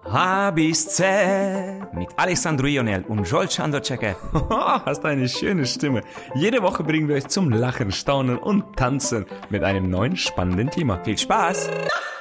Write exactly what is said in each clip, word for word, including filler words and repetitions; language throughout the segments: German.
A bis Z mit Alessandro Ionel und Joel Chandocek. Hast eine schöne Stimme. Jede Woche bringen wir euch zum Lachen, Staunen und Tanzen mit einem neuen spannenden Thema. Viel Spaß!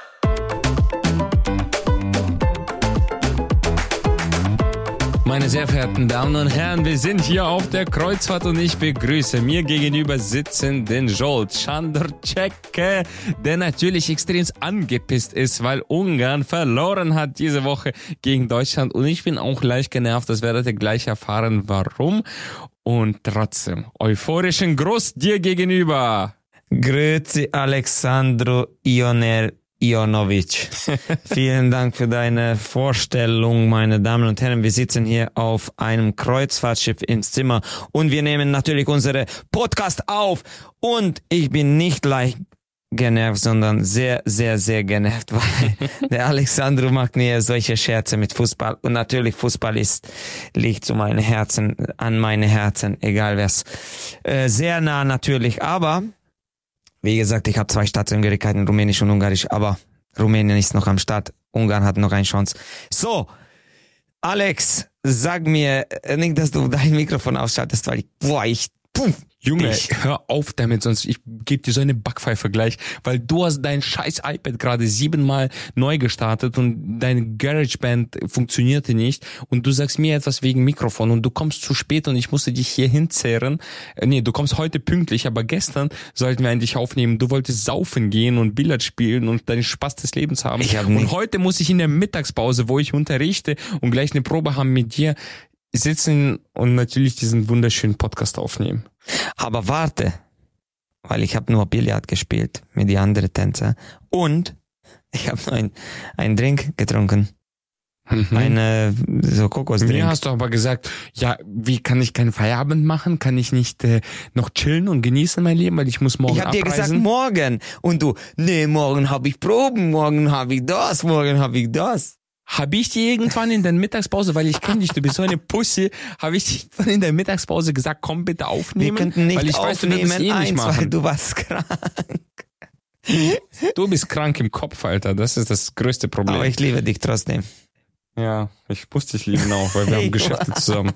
Meine sehr verehrten Damen und Herren, wir sind hier auf der Kreuzfahrt und ich begrüße mir gegenüber sitzenden Joel Chandocek, der natürlich extrem angepisst ist, weil Ungarn verloren hat diese Woche gegen Deutschland und ich bin auch leicht genervt, das werdet ihr gleich erfahren, warum. Und trotzdem, euphorischen Gruß dir gegenüber. Grüezi Alessandro Ionel Ionovic. Vielen Dank für deine Vorstellung, meine Damen und Herren. Wir sitzen hier auf einem Kreuzfahrtschiff ins Zimmer und wir nehmen natürlich unsere Podcast auf. Und ich bin nicht leicht genervt, sondern sehr, sehr, sehr genervt, weil der Alessandro macht mir solche Scherze mit Fußball. Und natürlich Fußball ist, liegt zu meinen Herzen, an meine Herzen, egal was. Äh, sehr nah natürlich, aber wie gesagt, ich habe zwei Staatsangehörigkeiten, Rumänisch und Ungarisch, aber Rumänien ist noch am Start, Ungarn hat noch eine Chance. So, Alex, sag mir nicht, dass du dein Mikrofon ausschaltest, weil ich, boah, ich, puh, Junge, ich. hör auf damit, sonst ich gebe dir so eine Backpfeife gleich, weil du hast dein scheiß iPad gerade siebenmal neu gestartet und deine GarageBand funktionierte nicht und du sagst mir etwas wegen Mikrofon und du kommst zu spät und ich musste dich hier hinzehren. Äh, nee, du kommst heute pünktlich, aber gestern sollten wir eigentlich aufnehmen. Du wolltest saufen gehen und Billard spielen und deinen Spaß des Lebens haben. Ich hab und nicht. heute muss ich in der Mittagspause, wo ich unterrichte und gleich eine Probe haben mit dir, sitzen und natürlich diesen wunderschönen Podcast aufnehmen. Aber warte, weil ich habe nur Billard gespielt mit die anderen Tänzer und ich habe nur ein, ein Drink getrunken. Mhm. Eine, so Kokosdrink. Mir hast du aber gesagt, ja, wie kann ich keinen Feierabend machen? Kann ich nicht äh, noch chillen und genießen mein Leben, weil ich muss morgen Ich hab dir abreisen? gesagt, morgen. Und du, nee, morgen habe ich Proben, morgen habe ich das, morgen habe ich das. Habe ich dir irgendwann in der Mittagspause, weil ich kenne dich, du bist so eine Pussy, habe ich dir dann in der Mittagspause gesagt, komm bitte aufnehmen? Wir könnten nicht weil ich aufnehmen, weiß, du eh eins, nicht machen. weil du warst krank. Du bist krank im Kopf, Alter, das ist das größte Problem. Aber ich liebe dich trotzdem. Ja, ich muss dich lieben auch, weil wir haben Geschäfte zusammen.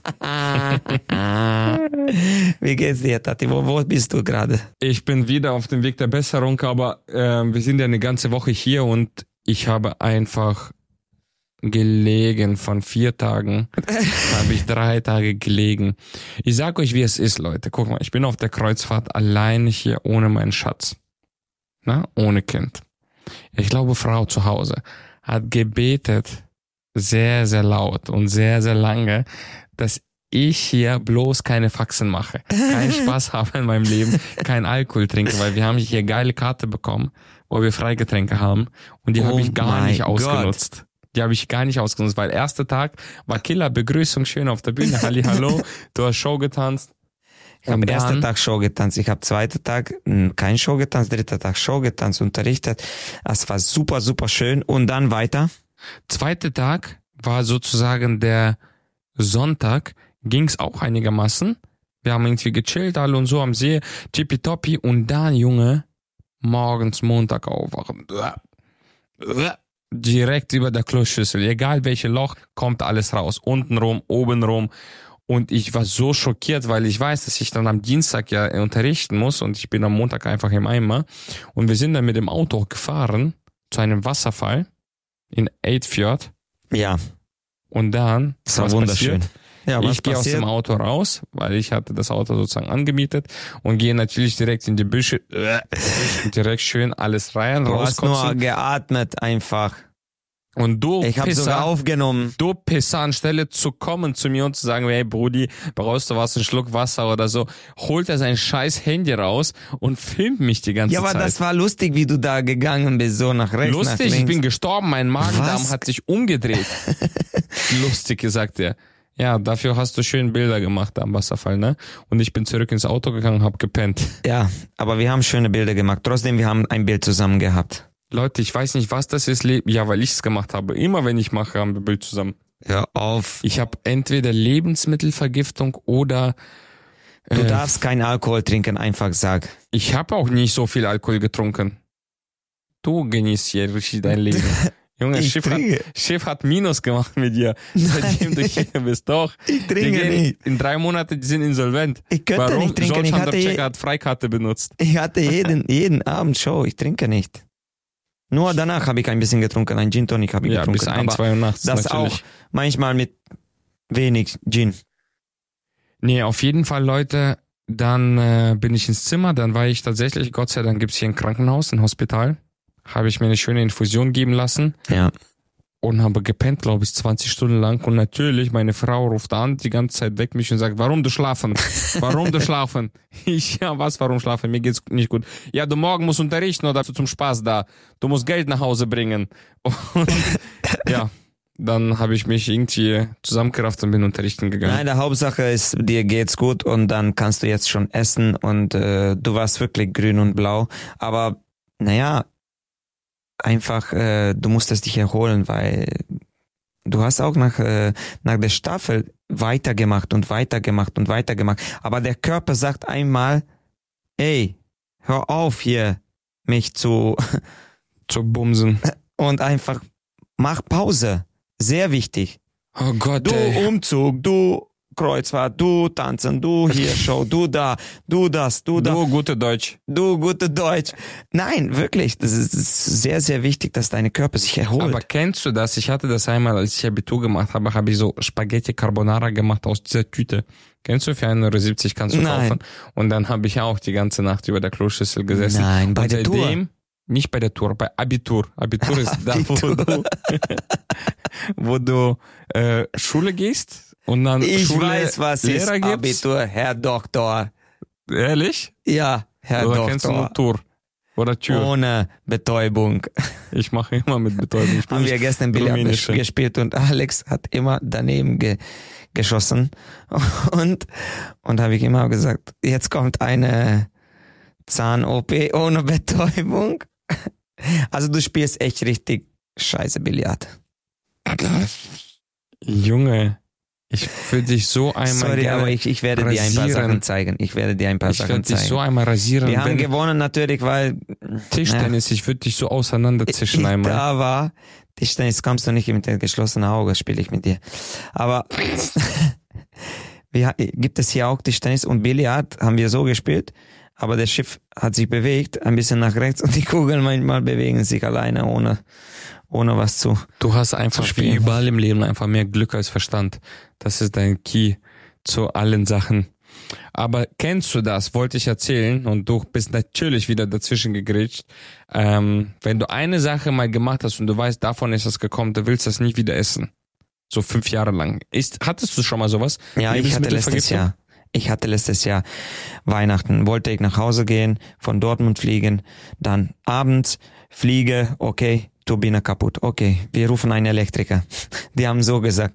Wie geht's dir, Tati? Wo, wo bist du gerade? Ich bin wieder auf dem Weg der Besserung, aber äh, wir sind ja eine ganze Woche hier und ich habe einfach gelegen. Von vier Tagen habe ich drei Tage gelegen. Ich sag euch, wie es ist, Leute. Guck mal, ich bin auf der Kreuzfahrt allein hier ohne meinen Schatz. Na, ohne Kind. Ich glaube, Frau zu Hause hat gebetet, sehr, sehr laut und sehr, sehr lange, dass ich hier bloß keine Faxen mache, keinen Spaß habe in meinem Leben, kein Alkohol trinke, weil wir haben hier geile Karte bekommen, wo wir Freigetränke haben und die Oh habe ich gar nicht mein ausgenutzt. Gott. Die habe ich gar nicht ausgenutzt, weil erster Tag war Killer, Begrüßung schön auf der Bühne, Halli, hallo, du hast Show getanzt. Ich habe Und ersten dann- Tag Show getanzt, ich habe zweiten Tag mh, kein Show getanzt, dritter Tag Show getanzt, unterrichtet. Es war super, super schön. Und dann weiter? Zweiter Tag war sozusagen der Sonntag, ging's auch einigermaßen. Wir haben irgendwie gechillt alle und so am See, tippitoppi und dann, Junge, morgens Montag aufwachen. Direkt über der Kloschüssel, egal welche Loch, kommt alles raus. Unten rum, oben rum. Und ich war so schockiert, weil ich weiß, dass ich dann am Dienstag ja unterrichten muss und ich bin am Montag einfach im Eimer. Und wir sind dann mit dem Auto gefahren zu einem Wasserfall in Eidfjord. Ja, Und dann, das war was wunderschön. passiert? Ja, was Ich gehe aus passiert? dem Auto raus, weil ich hatte das Auto sozusagen angemietet und gehe natürlich direkt in die Büsche, und direkt schön alles rein, Du hast nur rauskotzen. geatmet einfach. Und du Ich habe sogar Pisser, aufgenommen. du Pisser, anstelle zu kommen zu mir und zu sagen, hey Brudi, brauchst du was, einen Schluck Wasser oder so, holt er sein scheiß Handy raus und filmt mich die ganze Ja, aber Zeit. das war lustig, wie du da gegangen bist, so nach rechts, nach Lustig, links. ich bin gestorben, mein Magen-Darm Was? hat sich umgedreht. Lustig, gesagt er. Ja, dafür hast du schön Bilder gemacht am Wasserfall, ne? Und ich bin zurück ins Auto gegangen und hab gepennt. Ja, aber wir haben schöne Bilder gemacht. Trotzdem, wir haben ein Bild zusammen gehabt. Leute, ich weiß nicht, was das ist. Le- Ja, weil ich es gemacht habe. Immer wenn ich mache, haben wir Bild zusammen. Hör auf. Ich habe entweder Lebensmittelvergiftung oder Du äh, darfst keinen Alkohol trinken, einfach sag. ich habe auch nicht so viel Alkohol getrunken. Du genießt hier richtig dein Leben. Junge, Ich Schiff hat, trinke. Schiff hat Minus gemacht mit dir, seitdem du hier bist. Doch. Ich trinke Die gehen nicht. In drei Monaten, die sind insolvent. Ich könnte Warum? nicht trinken. George Ich hatte, Underchecker je, hat Freikarte benutzt. ich hatte jeden, jeden Abend Show. Ich trinke nicht. Nur danach habe ich ein bisschen getrunken. Ein Gin Tonic habe ich Ja, getrunken. bis ein, aber zwei Uhr nachts. das natürlich. auch. Manchmal mit wenig Gin. Nee, auf jeden Fall, Leute, dann äh, bin ich ins Zimmer, dann war ich tatsächlich, Gott sei Dank gibt's hier ein Krankenhaus, ein Hospital, habe ich mir eine schöne Infusion geben lassen Ja. und habe gepennt, glaube ich, zwanzig Stunden lang und natürlich, meine Frau ruft an, die ganze Zeit weckt mich und sagt, warum du schlafen? Warum du schlafen? Ich, ja, was, warum schlafen? Mir geht's nicht gut. Ja, du morgen musst unterrichten oder zum Spaß da. Du musst Geld nach Hause bringen. Und ja, dann habe ich mich irgendwie zusammengerafft und bin unterrichten gegangen. Nein, der Hauptsache ist, dir geht's gut und dann kannst du jetzt schon essen und äh, du warst wirklich grün und blau. Aber naja, einfach, äh, du musstest dich erholen, weil du hast auch nach, äh, nach der Staffel weitergemacht und weitergemacht und weitergemacht. Aber der Körper sagt einmal, ey, hör auf hier, mich zu Zu bumsen. und einfach mach Pause. Sehr wichtig. Oh Gott, Du ey. Umzug, du Kreuzfahrt, du Tanzen, du hier Show, du da, du das, du da, Du, gute Deutsch. du gute Deutsch. Nein, wirklich, das ist, das ist sehr, sehr wichtig, dass deine Körper sich erholt. Aber kennst du das? Ich hatte das einmal, als ich Abitur gemacht habe, habe ich so Spaghetti Carbonara gemacht aus dieser Tüte. Kennst du? Für ein Euro siebzig kannst du Nein. kaufen. Und dann habe ich auch die ganze Nacht über der Kloschüssel gesessen. Nein, bei Und der Tour. seitdem, nicht bei der Tour, bei Abitur. Abitur ist da, wo du, wo du äh, Schule gehst und dann Ich Schule weiß, was Lehrer ist gibt's. Abitur, Herr Doktor. Ehrlich? Ja, Herr Oder kennst du Doktor. nur Tour? Oder Tür? Ohne Betäubung. Ich mache immer mit Betäubung. Ich bin Haben wir nicht gestern Billard rumänische. gespielt und Alex hat immer daneben ge geschossen. Und, und habe ich immer gesagt, jetzt kommt eine Zahn-O P ohne Betäubung. Also du spielst echt richtig scheiße Billard. Junge, ich würde dich so einmal Sorry, gerne aber ich, ich werde dir ein paar rasieren. Sachen zeigen. Ich werde dir ein paar Ich Sachen würde dich zeigen. so einmal rasieren. Wir haben wenn gewonnen natürlich, weil Tischtennis, ich würde dich so ich auseinanderzischen einmal. da war. Tischtennis kommst du nicht mit den geschlossenen Augen, spiele ich mit dir. Aber wir, gibt es hier auch Tischtennis und Billard haben wir so gespielt, aber das Schiff hat sich bewegt, ein bisschen nach rechts und die Kugeln manchmal bewegen sich alleine, ohne, ohne was zu. Du hast einfach Zu wie spielen. überall im Leben einfach mehr Glück als Verstand. Das ist dein Key zu allen Sachen. Aber kennst du das, wollte ich erzählen, und du bist natürlich wieder dazwischen gegrätscht. Ähm, wenn du eine Sache mal gemacht hast und du weißt, davon ist es gekommen, du willst das nicht wieder essen. So fünf Jahre lang. Ist, hattest du schon mal sowas? Ja, ich hatte letztes Lebensmittelvergiftung? Jahr. Ich hatte letztes Jahr Weihnachten, wollte ich nach Hause gehen, von Dortmund fliegen, dann abends fliege, okay, Turbine kaputt, okay, wir rufen einen Elektriker. Die haben so gesagt,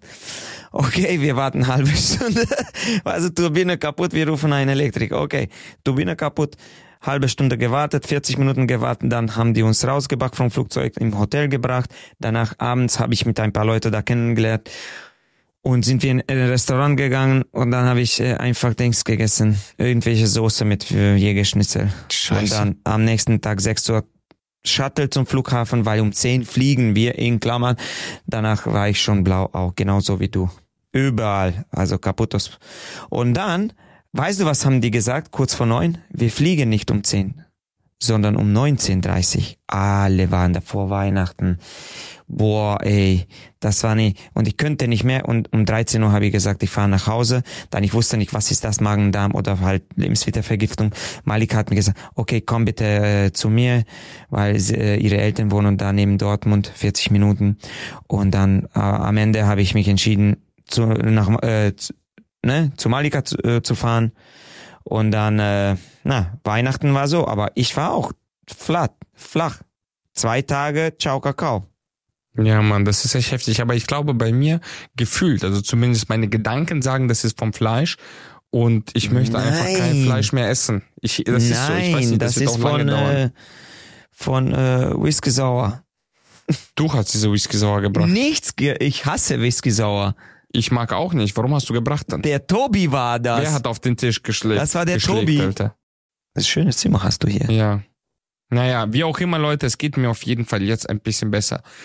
okay, wir warten eine halbe Stunde, also Turbine kaputt, wir rufen einen Elektriker, okay, Turbine kaputt, halbe Stunde gewartet, vierzig Minuten gewartet, dann haben die uns rausgebracht vom Flugzeug, im Hotel gebracht, danach abends habe ich mit ein paar Leuten da kennengelernt und sind wir in ein Restaurant gegangen und dann habe ich äh, einfach Dings gegessen, irgendwelche Soße mit äh, Jägerschnitzel. Scheiße. Und dann am nächsten Tag sechs Uhr Shuttle zum Flughafen, weil um zehn fliegen wir in Klammern. Danach war ich schon blau auch, genauso wie du. Überall, also kaputtes. Und dann, weißt du, was haben die gesagt, kurz vor neun? Wir fliegen nicht um zehn, sondern um neunzehn Uhr dreißig. Alle waren da vor Weihnachten. Boah, ey, das war nie. Und ich könnte nicht mehr. Und um dreizehn Uhr habe ich gesagt, ich fahre nach Hause. Dann ich wusste nicht, was ist das, Magen-Darm oder halt Lebensmittelvergiftung. Malika hat mir gesagt, okay, komm bitte äh, zu mir, weil sie, äh, ihre Eltern wohnen da neben Dortmund, vierzig Minuten. Und dann äh, am Ende habe ich mich entschieden, zu, nach, äh, zu, ne, zu Malika zu, äh, zu fahren. Und dann, äh, na, Weihnachten war so, aber ich war auch flat, flach. Zwei Tage, ciao, Kakao. Ja, Mann, das ist echt heftig. Aber ich glaube, bei mir gefühlt, also zumindest meine Gedanken sagen, das ist vom Fleisch und ich möchte einfach kein Nein. Fleisch mehr essen. Ich, das Nein, ist so, ich weiß nicht, das, das wird ist auch lange von, dauern. äh, von äh, Whisky Sauer. Du hast diese Whisky sauer gebracht. Nichts, ge ich hasse Whisky Sauer. Ich mag auch nicht. Warum hast du gebracht dann? Der Tobi war das. Wer hat auf den Tisch geschlägt? Das war der geschlägt, Tobi. Alter? Das schöne Zimmer hast du hier. Ja. Naja, wie auch immer, Leute, es geht mir auf jeden Fall jetzt ein bisschen besser.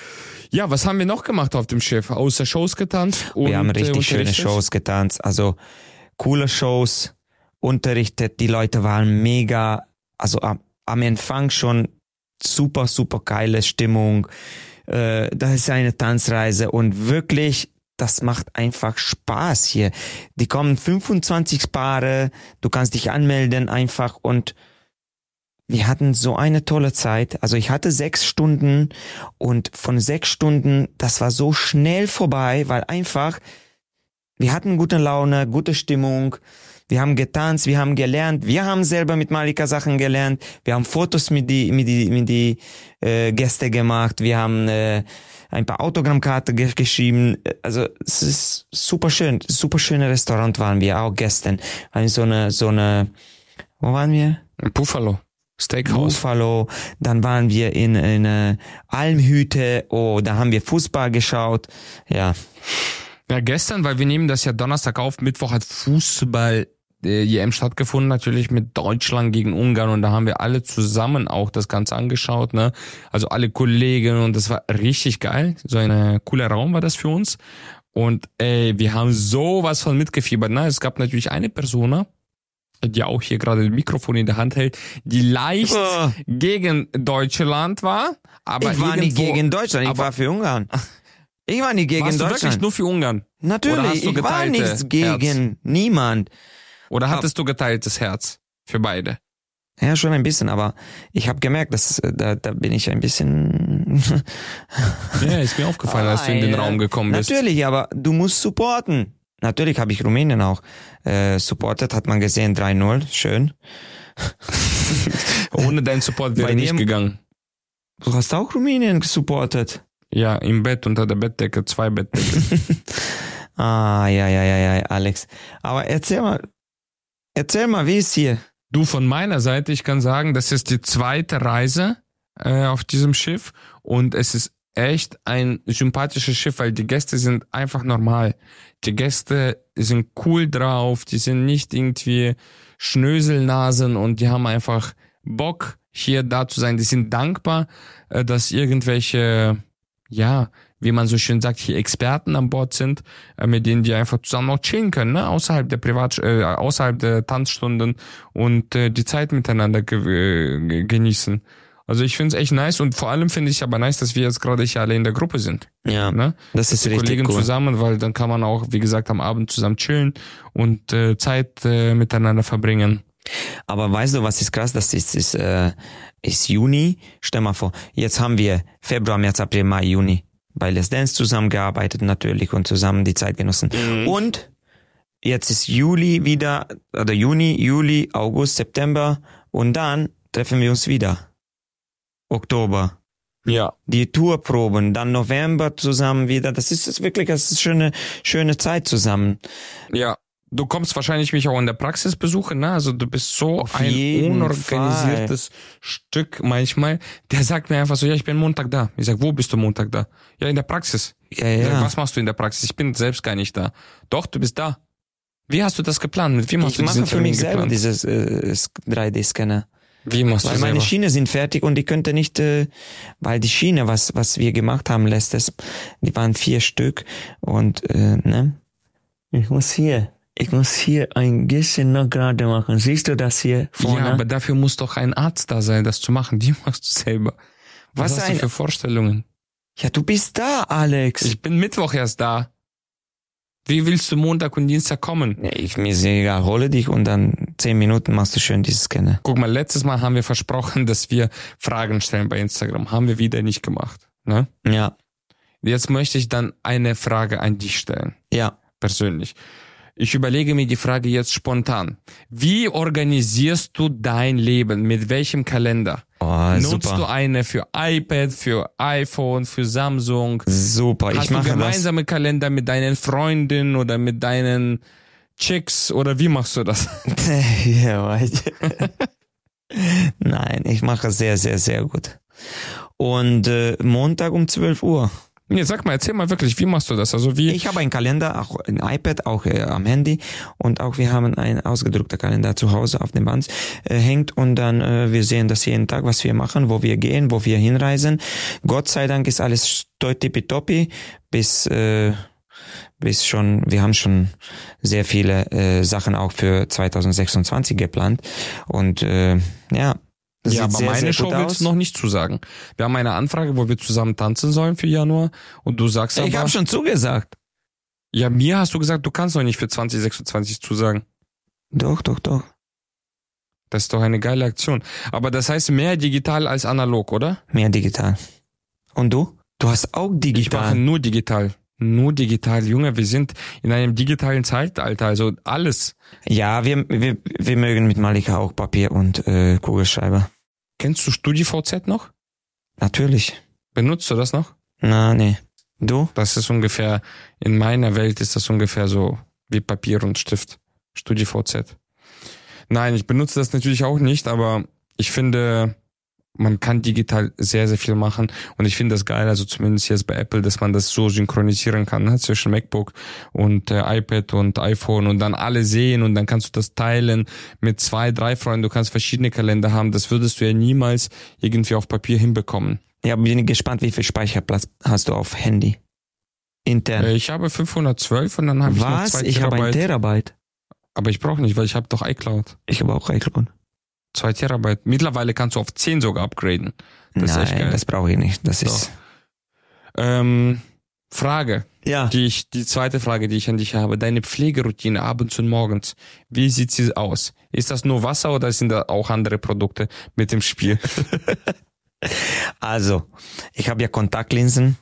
Ja, was haben wir noch gemacht auf dem Schiff? Außer Shows getanzt? Und, wir haben richtig äh, schöne Shows getanzt, also coole Shows, unterrichtet, die Leute waren mega, also am, am Empfang schon super, super geile Stimmung, äh, das ist eine Tanzreise und wirklich, das macht einfach Spaß hier. Die kommen fünfundzwanzig Paare, du kannst dich anmelden einfach und wir hatten so eine tolle Zeit. Also ich hatte sechs Stunden und von sechs Stunden, das war so schnell vorbei, weil einfach, wir hatten gute Laune, gute Stimmung, wir haben getanzt, wir haben gelernt, wir haben selber mit Malika Sachen gelernt, wir haben Fotos mit die, mit die, mit die äh, Gäste gemacht, wir haben äh, ein paar Autogrammkarten ge- geschrieben. Also es ist super schön, super schöne Restaurant waren wir auch gestern. Haben so eine, so eine, wo waren wir? Buffalo. Steakhouse. Buffalo, dann waren wir in einer Almhütte, oh, da haben wir Fußball geschaut, ja. Ja, gestern, weil wir nehmen das ja Donnerstag auf, Mittwoch hat Fußball äh, E M stattgefunden, natürlich mit Deutschland gegen Ungarn und da haben wir alle zusammen auch das Ganze angeschaut, ne, also alle Kollegen und das war richtig geil, so ein cooler Raum war das für uns und ey, wir haben sowas von mitgefiebert, ne, es gab natürlich eine Person, die auch hier gerade das Mikrofon in der Hand hält, die leicht oh. gegen Deutschland war. Aber ich war irgendwo, nicht gegen Deutschland, ich aber, war für Ungarn. Ich war nicht gegen warst Deutschland. Du wirklich nur für Ungarn? Natürlich, ich war nichts gegen Herz? niemand. Oder hattest aber, du geteiltes Herz für beide? Ja, schon ein bisschen, aber ich habe gemerkt, dass da, da bin ich ein bisschen... ja, ist mir aufgefallen, als du in den Raum gekommen bist. Natürlich, aber du musst supporten. Natürlich habe ich Rumänien auch äh, supportet, hat man gesehen, drei null, schön. Ohne deinen Support wäre nicht gegangen. Du hast auch Rumänien supportet? Ja, im Bett, unter der Bettdecke, zwei Bettdecken. ah, ja, ja, ja, ja, Alex. Aber erzähl mal, erzähl mal, wie ist hier? Du, von meiner Seite, ich kann sagen, das ist die zweite Reise äh, auf diesem Schiff und es ist echt ein sympathisches Schiff, weil die Gäste sind einfach normal. Die Gäste sind cool drauf, die sind nicht irgendwie Schnöselnasen und die haben einfach Bock, hier da zu sein. Die sind dankbar, dass irgendwelche, ja, wie man so schön sagt, hier Experten an Bord sind, mit denen die einfach zusammen auch chillen können, ne? Außerhalb der Privat, äh, außerhalb der Tanzstunden und äh, die Zeit miteinander ge- genießen. Also ich finde es echt nice und vor allem finde ich aber nice, dass wir jetzt gerade hier alle in der Gruppe sind. Ja, ne? das ist die richtig Kollegen cool. zusammen, weil dann kann man auch, wie gesagt, am Abend zusammen chillen und äh, Zeit äh, miteinander verbringen. Aber weißt du, was ist krass? Das ist, ist, äh, ist Juni. Stell mal vor, jetzt haben wir Februar, März, April, Mai, Juni bei Let's Dance zusammengearbeitet natürlich und zusammen die Zeit genossen. Mhm. Und jetzt ist Juli wieder, oder Juni, Juli, August, September und dann treffen wir uns wieder. Oktober. Ja. Die Tourproben, dann November zusammen wieder. Das ist, das ist wirklich, das ist schöne, schöne Zeit zusammen. Ja. Du kommst wahrscheinlich mich auch in der Praxis besuchen, ne? Also du bist so Auf ein unorganisiertes Fall. Stück manchmal. Der sagt mir einfach so, ja, ich bin Montag da. Ich sag, wo bist du Montag da? Ja, in der Praxis. Ja, ja. Ich sag, was machst du in der Praxis? Ich bin selbst gar nicht da. Doch, du bist da. Wie hast du das geplant? Mit wem hast ich du diesen Termin für mich geplant? selber dieses äh, drei D-Scanner. Wie machst weil du meine selber? Schiene sind fertig und ich könnte nicht, äh, weil die Schiene, was was wir gemacht haben letztes, die waren vier Stück und äh, ne? Ich muss hier, ich muss hier ein bisschen noch gerade machen. Siehst du das hier vorne? Ja, aber dafür muss doch ein Arzt da sein, das zu machen. Die machst du selber. Was, Was hast ein- du für Vorstellungen? Ja, du bist da, Alex. Ich bin Mittwoch erst da. Wie willst du Montag und Dienstag kommen? Ja, ich mir ist egal, hole dich und dann zehn Minuten machst du schön dieses Scanner. Guck mal, letztes Mal haben wir versprochen, dass wir Fragen stellen bei Instagram. Haben wir wieder nicht gemacht. Ne? Ja, Jetzt möchte ich dann eine Frage an dich stellen, ja. persönlich. Ich überlege mir die Frage jetzt spontan. Wie organisierst du dein Leben? Mit welchem Kalender? Oh, Nutzt super. du eine für iPad, für iPhone, für Samsung? Super, Hast ich du mache das. gemeinsame Kalender mit deinen Freundinnen oder mit deinen Chicks oder wie machst du das? ja, weiß. Nein, ich mache sehr, sehr, sehr gut. Und äh, Montag um zwölf Uhr. Nee, sag mal, erzähl mal wirklich, wie machst du das? Also wie? Ich habe einen Kalender, auch ein iPad, auch äh, am Handy und auch wir haben einen ausgedruckter Kalender zu Hause auf dem Band äh, hängt und dann äh, wir sehen das jeden Tag, was wir machen, wo wir gehen, wo wir hinreisen. Gott sei Dank ist alles tippitoppi bis äh, bis schon, wir haben schon sehr viele äh, Sachen auch für zwanzig sechsundzwanzig geplant und äh, ja. Das ja, sieht aber sehr, meine sehr Show gut willst aus. du noch nicht zusagen. Wir haben eine Anfrage, wo wir zusammen tanzen sollen für Januar und du sagst aber... Ich habe schon zugesagt. Ja, mir hast du gesagt, du kannst noch nicht für zwanzig sechsundzwanzig zusagen. Doch, doch, doch. Das ist doch eine geile Aktion. Aber das heißt mehr digital als analog, oder? Mehr digital. Und du? Du hast auch Ich digital. mache nur digital. Nur digital. Junge, wir sind in einem digitalen Zeitalter, also alles. Ja, wir, wir, wir mögen mit Malika auch Papier und äh, Kugelschreiber. Kennst du StudiVZ noch? Natürlich. Benutzt du das noch? Na, nee. Du? Das ist ungefähr, in meiner Welt ist das ungefähr so wie Papier und Stift. StudiVZ. Nein, ich benutze das natürlich auch nicht, aber ich finde, man kann digital sehr, sehr viel machen und ich finde das geil, also zumindest jetzt bei Apple, dass man das so synchronisieren kann, ne? Zwischen MacBook und äh, iPad und iPhone und dann alle sehen und dann kannst du das teilen mit zwei, drei Freunden, du kannst verschiedene Kalender haben, das würdest du ja niemals irgendwie auf Papier hinbekommen. Ja, bin ich gespannt, wie viel Speicherplatz hast du auf Handy? Intern. Äh, ich habe fünfhundertzwölf und dann habe ich noch Was? zwei Ich habe ein Terabyte. Terabyte. Aber ich brauche nicht, weil ich habe doch iCloud. Ich habe auch iCloud. Zwei Terabyte. Mittlerweile kannst du auf zehn sogar upgraden. Das ist echt Nein, geil. das brauche ich nicht. Das Doch. ist... Ähm, Frage. Ja. Die ich, die zweite Frage, die ich an dich habe. Deine Pflegeroutine abends und morgens. Wie sieht sie aus? Ist das nur Wasser oder sind da auch andere Produkte mit im Spiel? Also, ich habe ja Kontaktlinsen.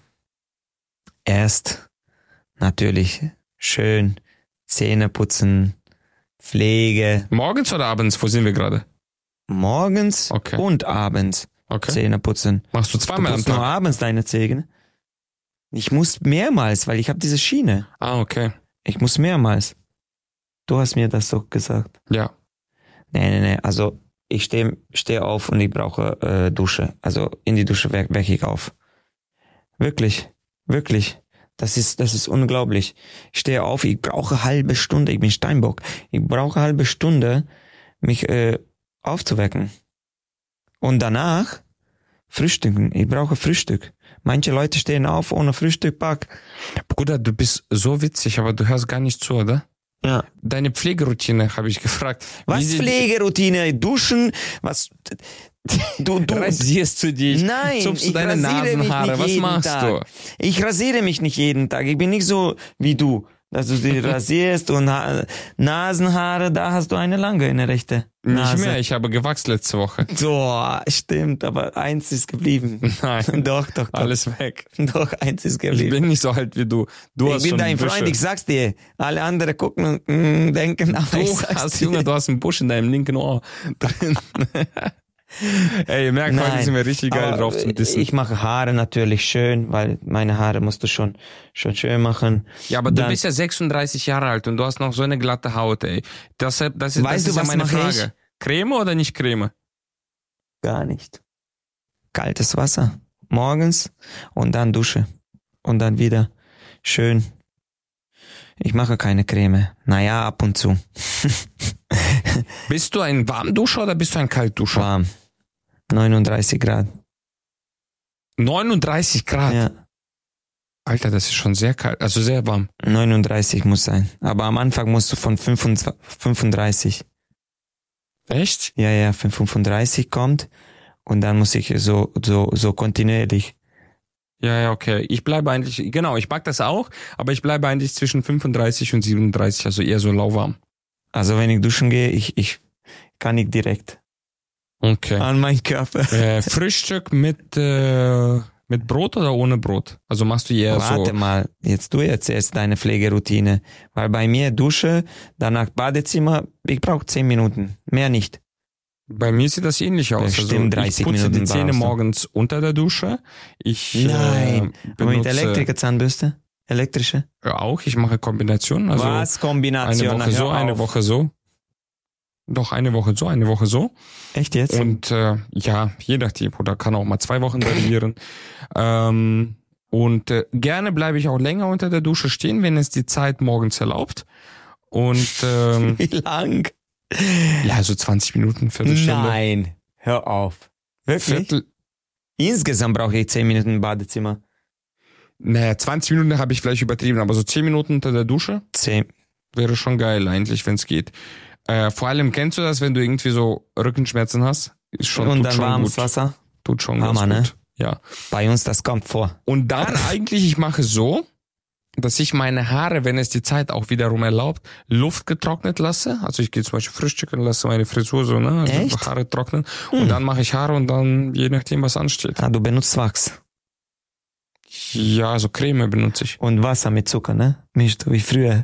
Erst natürlich schön Zähne putzen, Pflege, Morgens oder abends? Wo sind wir gerade? morgens Okay. und abends Okay. Zähne putzen. Machst du Du zweimal am putzt nur Tag? abends deine Zähne? Ich muss mehrmals, weil ich habe diese Schiene. Ah, okay. Ich muss mehrmals. Du hast mir das doch gesagt. Ja. Nee, nee, nee. Also ich stehe steh auf und ich brauche äh, Dusche. Also in die Dusche weck, weck ich auf. Wirklich, wirklich. Das ist, das ist unglaublich. Ich stehe auf, ich brauche halbe Stunde. Ich bin Steinbock. Ich brauche halbe Stunde, mich äh, aufzuwecken. Und danach frühstücken. Ich brauche Frühstück. Manche Leute stehen auf ohne Frühstück, pack. Bruder, du bist so witzig, aber du hörst gar nicht zu, oder? Ja. Deine Pflegeroutine habe ich gefragt. Was Wie sie- Pflegeroutine? Duschen? Was? Du, du. Rasierst du dich? Nein, Zupfst du ich deine rasiere mich Nasenhaare? nicht Was jeden machst Tag. du? Ich rasiere mich nicht jeden Tag. Ich bin nicht so wie du, dass du die rasierst und ha Nasenhaare, da hast du eine lange in der rechte Nase. Nicht mehr, ich habe gewachst letzte Woche. So, stimmt, aber eins ist geblieben. Nein, Doch, doch, doch. alles weg. Doch, eins ist Ich geblieben. bin nicht so alt wie du. Du Ich hast bin schon dein Busche. Freund, ich sag's dir. Alle anderen gucken und mm, denken, aber ich Du sag's hast, dir. Junge, du hast einen Busch in deinem linken Ohr drin. Ey, ihr merkt, heute Nein, sind wir richtig geil aber drauf zum Dissen. Ich mache Haare natürlich schön, weil meine Haare musst du schon, schon schön machen. Ja, aber du Dann- bist ja sechsunddreißig Jahre alt und du hast noch so eine glatte Haut, ey. Das, das, das, ist- Weißt das du, ist ja was meine mache Frage. ich? Creme oder nicht Creme? Gar nicht. Kaltes Wasser. Morgens und dann Dusche. Und dann wieder schön. Ich mache keine Creme. Naja, ab und zu. Bist du ein Warmduscher oder bist du ein Kaltduscher? Warm. neununddreißig Grad. neununddreißig Grad. Ja. Alter, das ist schon sehr kalt, also sehr warm. neununddreißig muss sein. Aber am Anfang musst du von fünfundzwanzig, fünfunddreißig. Echt? Ja, ja, von fünfunddreißig kommt. Und dann muss ich so, so, so kontinuierlich. Ja, ja, okay. Ich bleibe eigentlich, genau, ich mag das auch, aber ich bleibe eigentlich zwischen fünfunddreißig und siebenunddreißig, also eher so lauwarm. Also wenn ich duschen gehe, ich, ich kann nicht direkt Okay. an meinen Körper. Äh, Frühstück mit, äh, mit Brot oder ohne Brot? Also machst du eher Warte so. mal, jetzt du erzählst deine Pflegeroutine. Weil bei mir Dusche, danach Badezimmer, ich brauche zehn Minuten, mehr nicht. Bei mir sieht das ähnlich aus. Bestimmt also ich dreißig putze Minuten die Zähne brauchst du. morgens unter der Dusche. Ich Nein, äh, aber mit benutze Elektriker-Zahnbürste? Elektrische? ja, auch. Ich mache Kombinationen. Also Was? Kombination? eine Woche Na, so, hör eine auf. Woche so. Doch, eine Woche so, eine Woche so. Echt jetzt? Und äh, ja, je nachdem, oder kann auch mal zwei Wochen variieren. ähm, Und äh, gerne bleibe ich auch länger unter der Dusche stehen, wenn es die Zeit morgens erlaubt. Und ähm, Wie lang? ja, so zwanzig Minuten, Viertelstunde. Nein, hör auf. Wirklich? Viertel, Insgesamt brauche ich zehn Minuten im Badezimmer. naja, zwanzig Minuten habe ich vielleicht übertrieben, aber so zehn Minuten unter der Dusche Zehn. wäre schon geil eigentlich, wenn es geht. Äh, vor allem kennst du das, wenn du irgendwie so Rückenschmerzen hast? Ist schon, Und tut dann schon warmes gut. Wasser. Tut schon Hammer, ganz ne? gut. Ja. Bei uns, das kommt vor. Und dann eigentlich, ich mache so, dass ich meine Haare, wenn es die Zeit auch wiederum erlaubt, Luft getrocknet lasse. Also ich gehe zum Beispiel frühstücken, lasse meine Frisur so, ne? Also Echt? Haare trocknen. Und dann mache ich Haare und dann, je nachdem, was ansteht. Ah, du benutzt Wachs. Ja, also Creme benutze ich. Und Wasser mit Zucker, ne? Mischst du wie früher.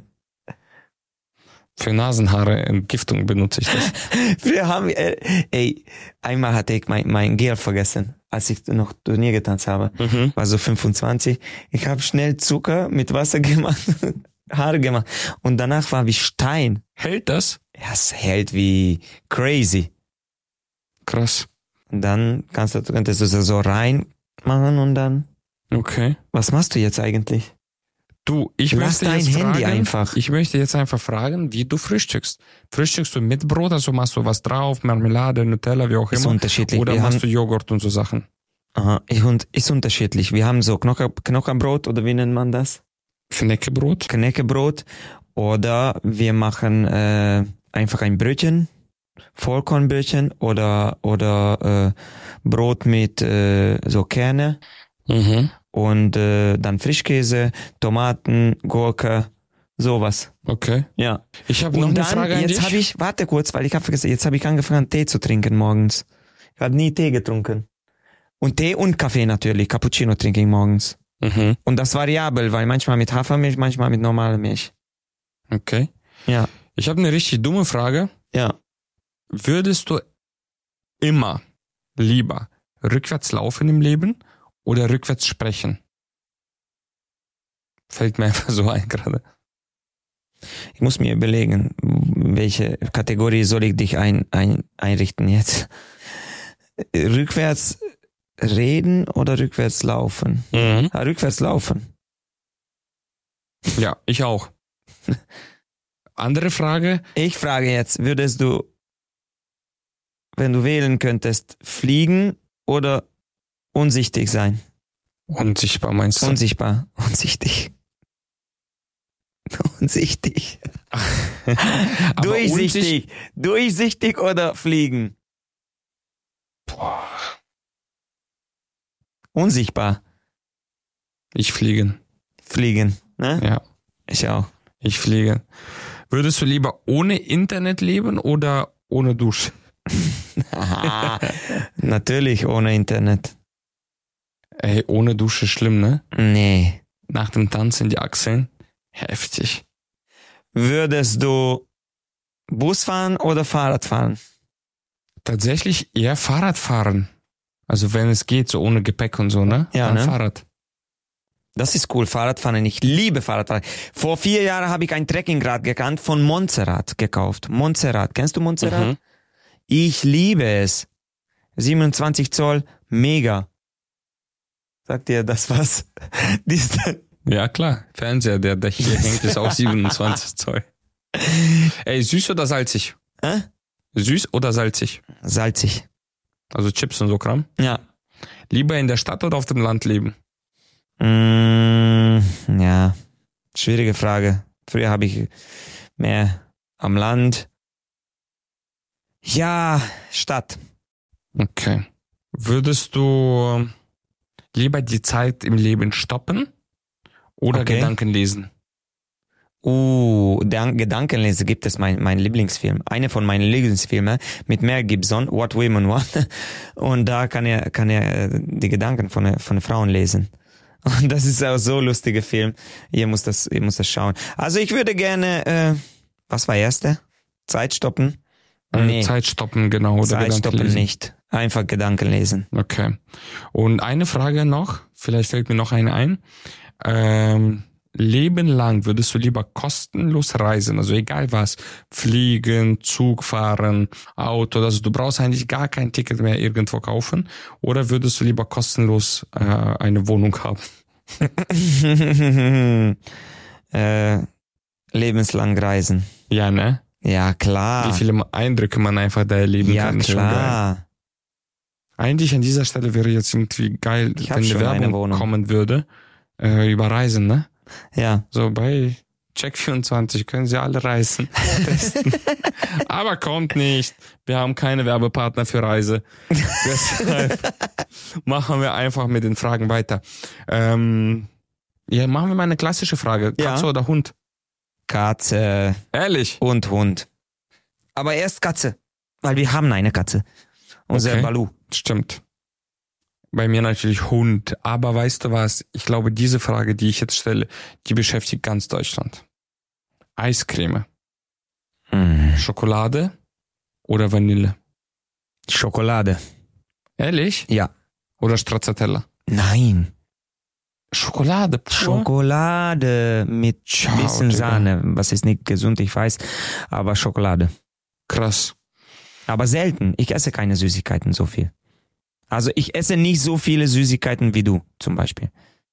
Für Nasenhaare Entgiftung benutze ich das. Früher haben wir, äh, ey, einmal hatte ich mein, mein Gel vergessen, als ich noch Turnier getanzt habe. Mhm. War so fünfundzwanzig. Ich habe schnell Zucker mit Wasser gemacht, Haare gemacht. Und danach war wie Stein. Hält das? Ja, es hält wie crazy. Krass. Und dann kannst du, könntest du so rein machen und dann, Okay. was machst du jetzt eigentlich? Du, ich Lass möchte dein jetzt Handy fragen, einfach. Ich möchte jetzt einfach fragen, wie du frühstückst. Frühstückst du mit Brot, also machst du was drauf, Marmelade, Nutella, wie auch Ist immer? unterschiedlich. Oder Wir machst haben- du Joghurt und so Sachen? Aha, ich- und ist unterschiedlich. Wir haben so Knocker, Knockerbrot oder wie nennt man das? Knäckebrot? Knäckebrot. Oder wir machen äh, einfach ein Brötchen, Vollkornbrötchen oder oder äh, Brot mit äh, so Kerne Mhm. und äh, dann Frischkäse, Tomaten, Gurke, sowas. Okay. Ja. Ich habe noch Und eine dann, Frage an jetzt dich. habe ich, warte kurz, weil ich habe vergessen, jetzt habe ich angefangen Tee zu trinken morgens. Ich habe nie Tee getrunken. Und Tee und Kaffee natürlich, Cappuccino trinke ich morgens. Mhm. Und das variabel, weil manchmal mit Hafermilch, manchmal mit normaler Milch. Okay. Ja. Ich habe eine richtig dumme Frage. Ja. Würdest du immer lieber rückwärts laufen im Leben oder rückwärts sprechen? Fällt mir einfach so ein gerade. Ich muss mir überlegen, welche Kategorie soll ich dich ein, ein, einrichten jetzt? Rückwärts reden oder rückwärts laufen? Mhm. Ah, rückwärts laufen. Ja, ich auch. Andere Frage. Ich frage jetzt, würdest du, wenn du wählen könntest, fliegen oder unsichtig sein? Unsichtbar meinst du? Unsichtbar. Unsichtig. Unsichtig. Aber Durchsichtig. Durchsichtig oder fliegen? Boah, Unsichtbar. ich fliegen. Fliegen. Ne? Ja, Ich auch. ich fliege. Würdest du lieber ohne Internet leben oder ohne Dusche? Natürlich ohne Internet. Ey, ohne Dusche schlimm, ne? Nee. Nach dem Tanzen die Achseln. Heftig. Würdest du Bus fahren oder Fahrrad fahren? Tatsächlich eher Fahrrad fahren. Also wenn es geht, so ohne Gepäck und so, ne? Ja, Dann ne? Fahrrad. Das ist cool, Fahrradfahren. Ich liebe Fahrradfahren. Vor vier Jahren habe ich ein Trekkingrad gekannt von Montserrat gekauft. Montserrat. Kennst du Montserrat? Mhm. Ich liebe es. siebenundzwanzig Zoll, mega. Sagt dir das was? Dies- Ja, klar. Fernseher, der, der hier hängt, ist auch siebenundzwanzig Zoll. Ey, süß oder salzig? Hä? Süß oder salzig? Salzig. Also Chips und so Kram. Ja. Lieber in der Stadt oder auf dem Land leben? Mm, ja, schwierige Frage. Früher habe ich mehr am Land. Ja, Stadt. Okay. Würdest du lieber die Zeit im Leben stoppen oder Okay. Gedanken lesen? Uh, Dan- Gedankenlese gibt es mein, mein Lieblingsfilm. Eine von meinen Lieblingsfilmen mit Mel Gibson, What Women Want. Und da kann er, kann er äh, die Gedanken von, von Frauen lesen. Und das ist auch so ein lustiger Film. Ihr müsst das, ihr müsst das schauen. Also ich würde gerne, äh, was war erste? Zeit stoppen? Äh, Zeit stoppen, genau. Oder Zeit Gedanken stoppen lesen. nicht. Einfach Gedanken lesen. Okay. Und eine Frage noch, vielleicht fällt mir noch eine ein. Ähm, Leben lang würdest du lieber kostenlos reisen, also egal was, fliegen, Zug fahren, Auto, also du brauchst eigentlich gar kein Ticket mehr irgendwo kaufen, oder würdest du lieber kostenlos äh, eine Wohnung haben? äh, lebenslang reisen. Ja, ne? Ja, klar. Wie viele Eindrücke man einfach da erleben ja, kann, ist schon geil. klar. Eigentlich an dieser Stelle wäre jetzt irgendwie geil, Ich hab wenn eine schon eine Werbung Wohnung. kommen würde, äh, über Reisen, ne? Ja. So bei Check vierundzwanzig können Sie alle reisen. Testen. Aber kommt nicht. Wir haben keine Werbepartner für Reise. Deshalb machen wir einfach mit den Fragen weiter. Ähm, ja, machen wir mal eine klassische Frage. Katze Ja. oder Hund? Katze Ehrlich? und Hund. Aber erst Katze. Weil wir haben eine Katze. Unser Okay. Balu. Stimmt. Bei mir natürlich Hund. Aber weißt du was? Ich glaube, diese Frage, die ich jetzt stelle, die beschäftigt ganz Deutschland. Eiscreme. Mm. Schokolade oder Vanille? Schokolade. Ehrlich? Ja. Oder Stracciatella? Nein. Schokolade pur? Schokolade mit Ciao, bisschen Digga. Sahne. Was ist nicht gesund, ich weiß. Aber Schokolade. Krass. Aber selten. Ich esse keine Süßigkeiten so viel. Also ich esse nicht so viele Süßigkeiten wie du, zum Beispiel.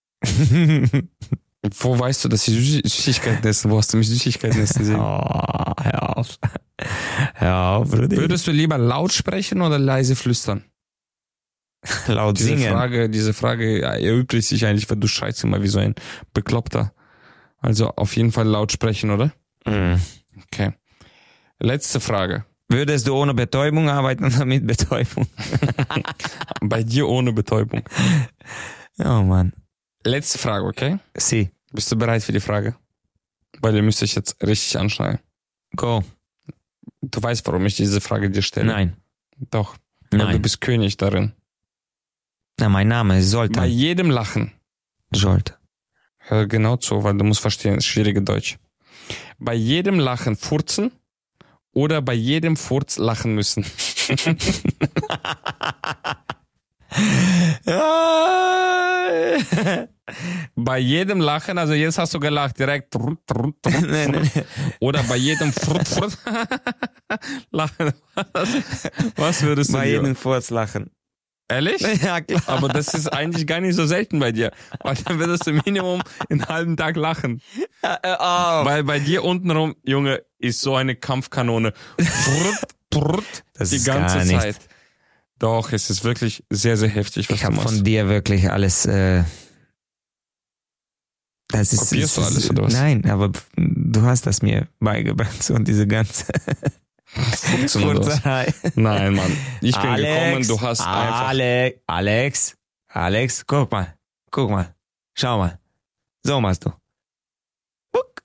Wo weißt du, dass sie Süß- Süßigkeiten essen? Wo hast du mich Süßigkeiten essen sehen? Oh, hör auf. Hör auf, Rudi. Würdest du lieber laut sprechen oder leise flüstern? Laut Diese singen. Frage, diese Frage ja, erübrigt sich eigentlich, weil du schreist immer wie so ein Bekloppter. Also auf jeden Fall laut sprechen, oder? Mm. Okay. Letzte Frage. Würdest du ohne Betäubung arbeiten oder mit Betäubung? Bei dir ohne Betäubung. Oh Mann. Letzte Frage, okay? Sie. Bist du bereit für die Frage? Weil ihr müsst euch jetzt richtig anschneiden. Go. Du weißt, warum ich diese Frage dir stelle. Nein. Doch. Weil du Nein. bist König darin. Na, mein Name ist Bei Soltan. jedem Lachen. Soltan. Hör genau zu, weil du musst verstehen, es ist schwierige Deutsch. Bei jedem Lachen furzen oder bei jedem Furz lachen müssen. Bei jedem Lachen, also jetzt hast du gelacht, direkt. nee, nee, nee. Oder bei jedem Frut, Frut lachen. Was, was würdest du Bei lieber? jedem Furz lachen. Ehrlich? Ja, klar. Aber das ist eigentlich gar nicht so selten bei dir. Weil dann würdest du Minimum einen halben Tag lachen. Äh, oh. Weil bei dir untenrum, Junge, ist so eine Kampfkanone. Brrrt, brrrt, Das die ist ganze gar nichts. Zeit. Doch, es ist wirklich sehr, sehr heftig, was Ich du habe machst. von dir wirklich alles. Äh, das ist, Kopierst du das ist- alles, oder was? Nein, aber du hast das mir beigebracht und diese ganze Furzen oder was? Furzerei. Nein, Mann. Ich bin Alex, gekommen, du hast einfach... Ale Alex, Alex, guck mal, guck mal, schau mal. So machst du. Guck.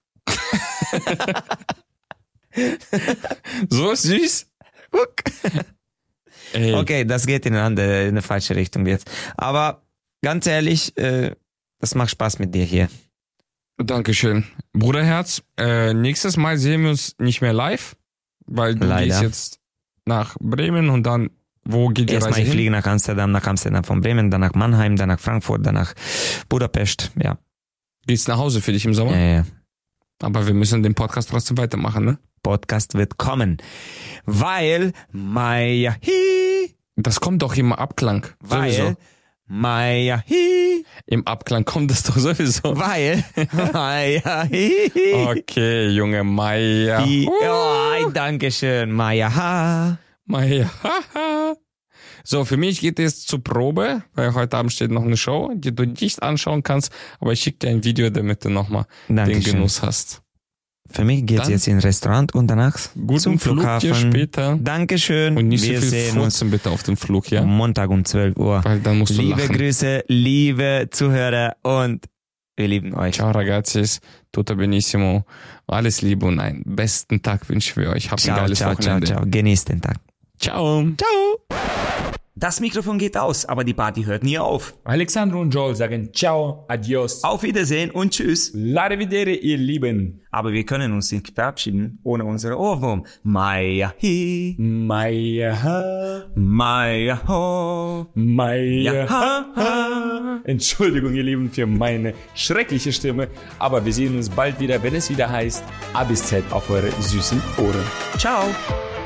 So süß. Guck. Ey, Okay, das geht in eine andere, in eine falsche Richtung jetzt. Aber ganz ehrlich, äh, das macht Spaß mit dir hier. Dankeschön. Bruderherz, äh, nächstes Mal sehen wir uns nicht mehr live, weil du Leider. gehst jetzt nach Bremen und dann, wo geht die Erstmal, Reise ich hin? fliege nach Amsterdam, nach Amsterdam von Bremen, dann nach Mannheim, dann nach Frankfurt, dann nach Budapest. Ja, Gehst nach Hause für dich im Sommer? ja, ja. Aber wir müssen den Podcast trotzdem weitermachen, ne? Podcast wird kommen. Weil Maya hi, Das kommt doch im Abklang. weil Sowieso. Maya hi, Im Abklang kommt das doch sowieso. weil Maya hi. Okay, Junge, Maya. Hi. Uh, Oh, ein Dankeschön, Maya ha. Maya. Haha. So, für mich geht es zur Probe, weil heute Abend steht noch eine Show, die du nicht anschauen kannst, aber ich schicke dir ein Video, damit du nochmal den Dankeschön. Genuss hast. Für mich geht's Dann jetzt ins Restaurant und danach Guten zum Flug Flughafen. dir später. Dankeschön. Und nicht Wir so viel sehen uns furzen bitte auf dem Flug, ja? Montag um zwölf Uhr. Weil dann musst du Liebe lachen. Grüße, liebe Zuhörer und wir lieben euch. Ciao ragazzi, tutto benissimo, alles Liebe und einen besten Tag wünschen wir euch. Habt ein Ciao, geiles ciao, ciao, Wochenende. ciao. Genießt den Tag. Ciao. Ciao. Das Mikrofon geht aus, aber die Party hört nie auf. Alexandro und Joel sagen Ciao, Adios, Auf Wiedersehen und tschüss. Arrivedere, ihr Lieben. Aber wir können uns nicht verabschieden ohne unsere Ohrwurm. Maya hi, Maya, Maya ho. Maya. ha, Entschuldigung, ihr Lieben, für meine schreckliche Stimme. Aber wir sehen uns bald wieder, wenn es wieder heißt A bis Z auf eure süßen Ohren. Ciao.